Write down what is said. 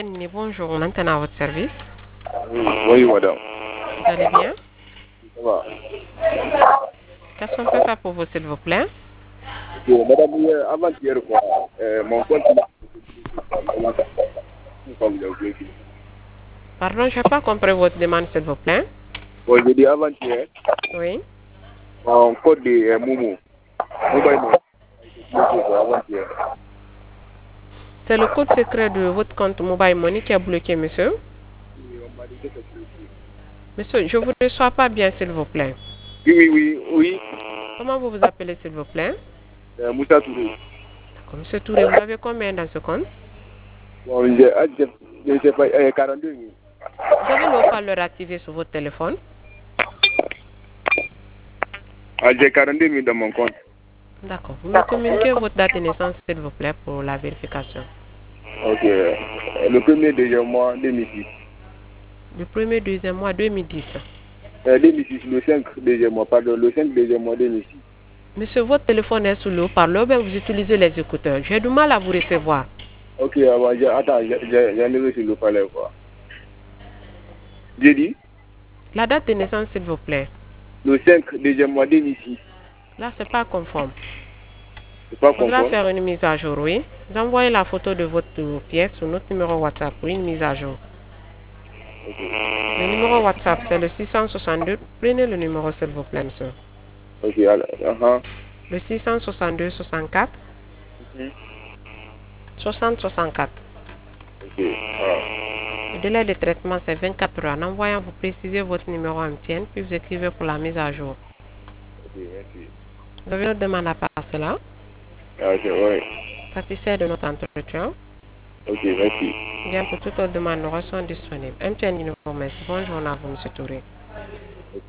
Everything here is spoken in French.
Bonjour, on entend à votre service. Oui, madame. Vous allez bien? Ça va. Qu'est-ce qu'on peut faire pour vous, s'il vous plaît? Bon, madame, avant-hier, quoi, mon compte, comme il a oublié. Pardon, je n'ai pas compris votre demande, s'il vous plaît. Bon, je dis avant-hier, Oui. mon code de Momo, mobile money, avant-hier. C'est le code secret de votre compte Mobile Money qui est bloqué, monsieur. Oui, on m'a dit que c'est bloqué. Monsieur, je ne vous reçois pas bien, s'il vous plaît. Oui. Comment vous vous appelez, s'il vous plaît? Moussa Touré. D'accord, monsieur Touré, vous avez combien dans ce compte? Bon, j'ai pas 42 000. Vous avez le haut-parleur activé sur votre téléphone? J'ai 42 000 dans mon compte. D'accord. Vous me communiquez votre date de naissance, s'il vous plaît, pour la vérification. Ok. Le premier deuxième mois 2006. Le premier, deuxième mois 2010. 2006, le 5 deuxième mois, pardon, le 5 deuxième mois 2006. Monsieur, votre téléphone est sous le haut-parleur, ben vous utilisez les écouteurs. J'ai du mal à vous recevoir. Ok, attends, j'ai enlevé sur le palais, quoi. J'ai dit, La date de naissance, s'il vous plaît. le 5 deuxième mois 2006. Là, c'est pas conforme. C'est pas Il faudra conforme. faire une mise à jour, oui. Vous envoyez la photo de votre pièce sur notre numéro WhatsApp pour une mise à jour. Ok. Le numéro WhatsApp, c'est le 662. Prenez le numéro, s'il vous plaît, monsieur. Ok, alors, Le 662 64 60 64. Ok, Le délai de traitement, c'est 24 heures. En envoyant, vous précisez votre numéro MTN, puis vous écrivez pour la mise à jour. ok, merci. Vous avez une demande à part cela? Ok, ouais. Satisfait de notre entretien? Ok, merci. Bien, pour toute autre demande, nous restons disponibles. MTN, nous vous remercie. Bonne journée à vous, monsieur Touré.